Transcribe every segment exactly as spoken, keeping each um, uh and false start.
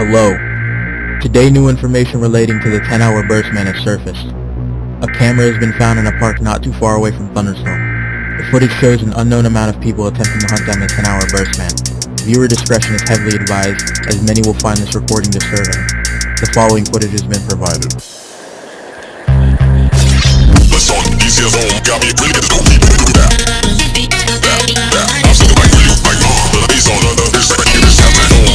Hello. Today new information relating to the ten hour burst man has surfaced. A camera has been found in a park not too far away from Thunderstorm. The footage shows an unknown amount of people attempting to hunt down the ten hour burst man. Viewer discretion is heavily advised, as many will find this recording disturbing. The following footage has been provided. The song these years old got me really get to know people do that. That, that, I'm still like you, like uh, the lace on the fish like you just have to know.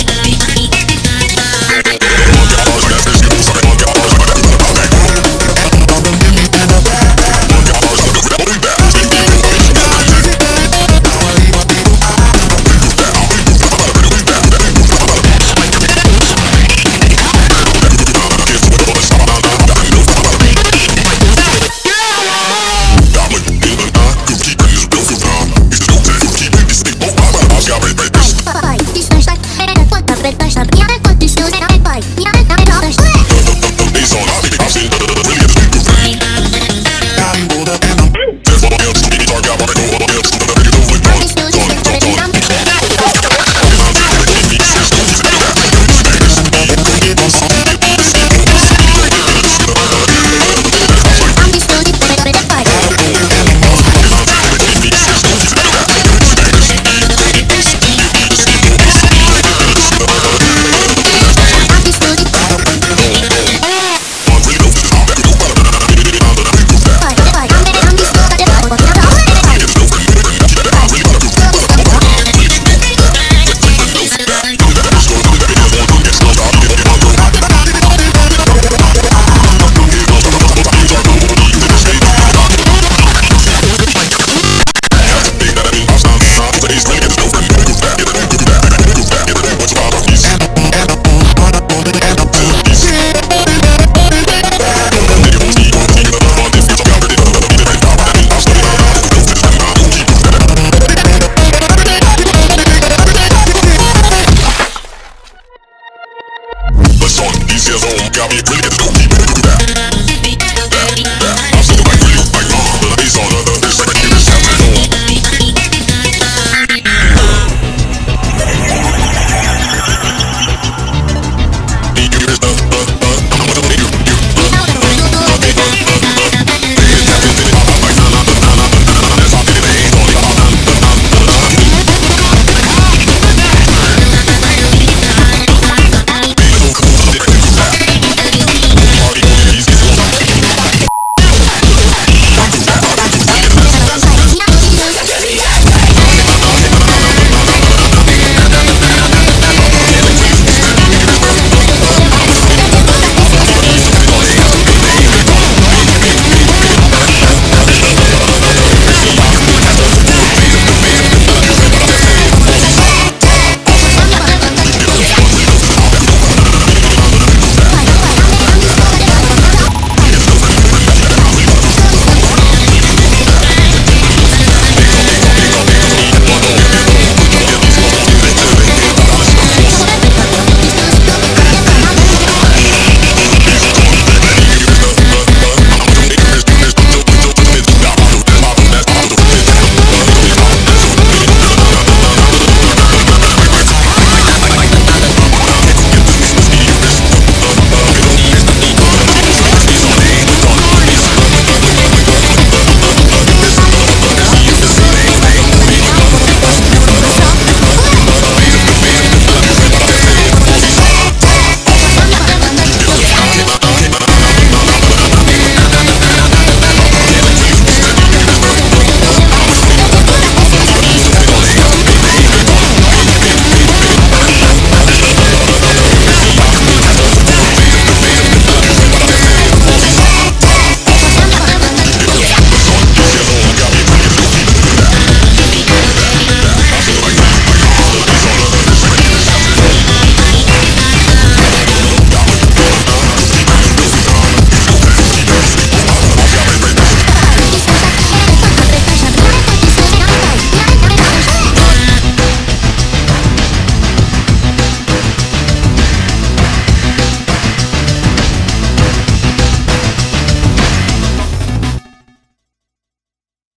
The song these years old got me really get to know people do that.